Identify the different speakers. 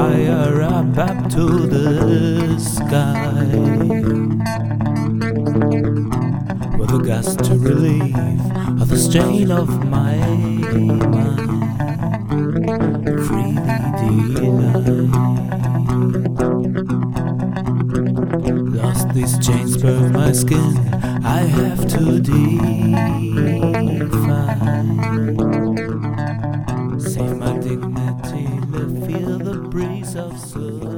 Speaker 1: fire up to the sky, with a gust to relieve of the strain of my mind, freely delight. Lost these chains burn my skin, I have to define. Save my dignity, feel the breeze of soul.